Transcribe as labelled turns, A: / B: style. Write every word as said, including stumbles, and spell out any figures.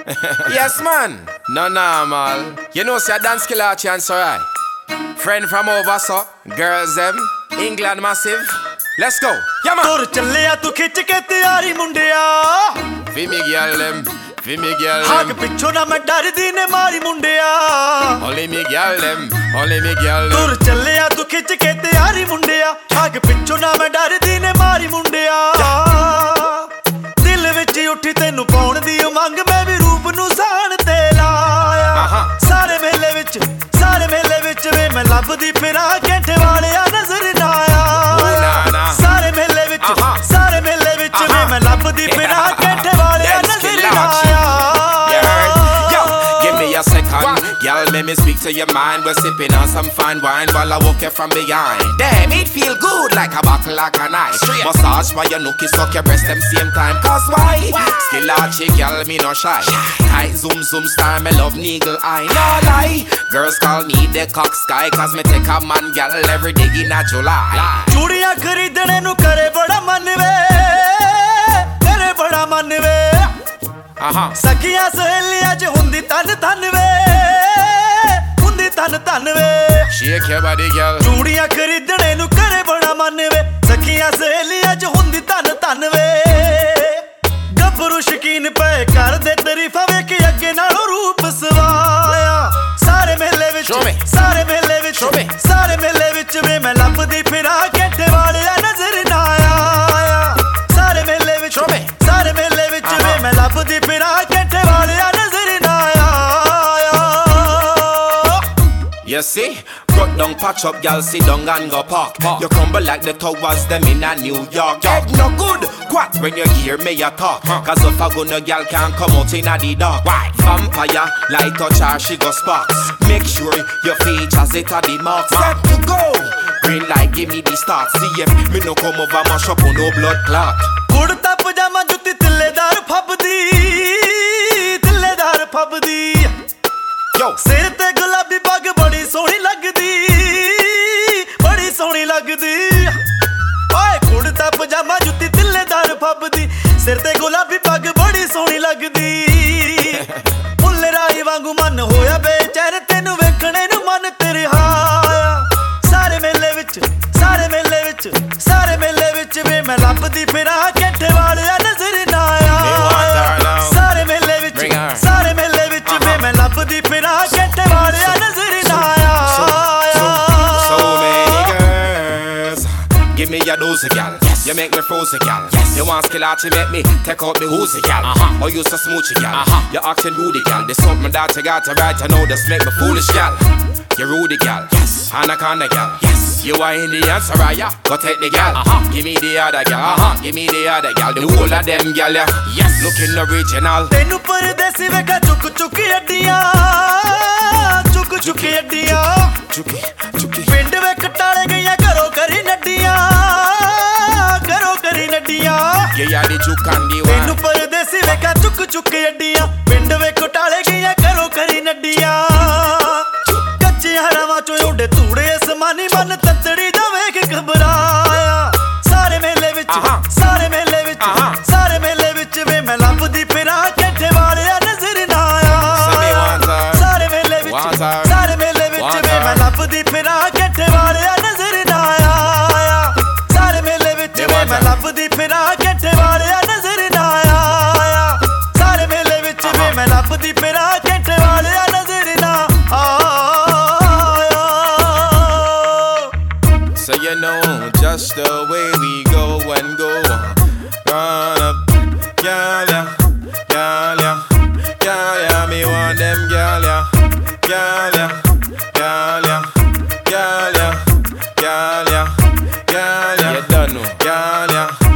A: Yes, man. No normal. You know, say a dance killer chance, alright. Friend from over, so girls them, England massive. Let's go. Yeah, man.
B: Tur challe tu khich ke tiyari mundiya.
A: Fi me girl them, fi me girl
B: Haag
A: them.
B: pichho na main dardi ne mari mundiya.
A: Only me girl them, only me girl them.
B: Tur challe tu khich ke tiyari mundiya. Haag pichho na main dardi ne mari mundiya. Dil vich uthi tenu paun di umang मैं भी रूप नु सान ते लाया. सारे मेले विच सारे मेले विच वे मैं लभदी फिरा कैंठे वाले नजर ना आया. सारे मेले विच सारे मेले विच वे मैं लभदी फिरा कैंठे वाले नजर ना आया.
A: Give me a second, girl, let me speak to your mind. We're sipping on some fine wine while I walk you from behind. Damn, it feel good like a bottle like a knife. Massage for your nookie, suck your breast them same time. Cause why? Skill archie, girl, me no shy. Tight zoom zoom star, me love needle eye. No lie, girls call me the cock sky. Cause me take a man, girl, every day in a July.
B: चूड़ियां खरीदने नु करे बड़ा मन वे, करे बड़ा मन वे. सखियां सहेलियां च हुंदी तन तन वे, हुंदी तन तन वे.
A: Shake your body, girl.
B: चूड़ियां खरीदने नु करे बड़ा मन वे, सखियां सहेलियां च हुंदी तन तन वे. गभरू शकीन पे कर दे तारीफा वे कि अगे नालों रूप सवाया. सारे मेले विच सारे मेले विच सारे मेले विच वे मैं लभदी फिरा कैंठे वाले नजर ना आया. सारे मेले विच सारे मेले विच वे मैं लभदी फिरा कैंठे वाले नजर ना आया.
A: You see? Cut down, patch up, y'all sit down and go park. You crumble like the towers them in a New York. Head no good, quack when you hear me a talk. Cause if a gun a girl can't come out in a the dark. Why? Vampire, light touch her, she go sparks. Make sure your features it a the mark. Set to go. Green light, give me the start. See if me no come over mash up on no blood clot.
B: Kurta पजामा जुत्ती तिल्लेदार फबदी, तिल्लेदार फबदी.
A: Yo,
B: सिर ते गुलाबी पग बड़ी सोहनी लगदी, बड़ी सोहनी लगदी. ओए कुर्ता पजामा जुत्ती तिल्लेदार फबदी, सिर ते गुलाबी पग बड़ी सोहनी लगदी. मुल्ले राही वांगू मन होया बेचैन तेनू वेखणे नू मन तेरे हाया. सारे मेले विच सारे मेले विच सारे मेले विच वे मैं लभदी फिरा कैंठे वाले नजर ना आया. सारे मेले विच सारे मेले विच वे मैं लभदी फिरा कैंठे वाले नजर ना आया.
A: so many girls. Give me your dose, girl. You make me frozen, girl. You want skill out, you make me take out me hoozy, girl. Uh-huh. Or you so smooth, girl. Uh-huh. You're acting rudy, girl. There's something that you got to write. I know this make me foolish, girl. You're rudy, girl. Yes. Anaconda, girl. Yes. You are Indian, Soraya. Go take the girl. Uh-huh. Give me the other girl. Uh-huh. Give me the other girl. The whole of them, girl. Yeah. Yes. Looking original.
B: तेनू परदेसी वेखा चुक चुक अड्डियां, चुक चुक अड्डियां.
A: चुकी, चुकी.
B: पिंड वे कटाले गईयां घरों करी नड्डियां, घरों करी नड्डियां.
A: ये यारी चुकांदी वा.
B: तेनू परदेसी वेखा चुक चुक अड्डियां, पिंड वे कटाले गईयां घरों करी नड्डियां. कच्चे हरावां चों उड़े धूड़े असमानी मन ततड़ी दा वेख घबराया. सारे मेले विच सारे मेले विच सारे मेले विच वे मैं लभदी फिरा कैंठे वाले नजर ना आया. सारे मेले विच सारे मेले विच वे मैं लभदी फिरा कैंठे वाले नजर ना आया. सारे मेले विच वे मैं लभदी फिरा कैंठे वाले नजर ना आया. सारे मेले विच वे मैं लभदी फिरा कैंठे वाले नजर ना आया.
A: So you know just the way we go and go. Run up, girl, yeah, girl, yeah, girl, yeah. Me want them, girl, yeah, girl, yeah, girl, yeah, girl, yeah, girl, yeah, girl, yeah. You don't know, girl, yeah.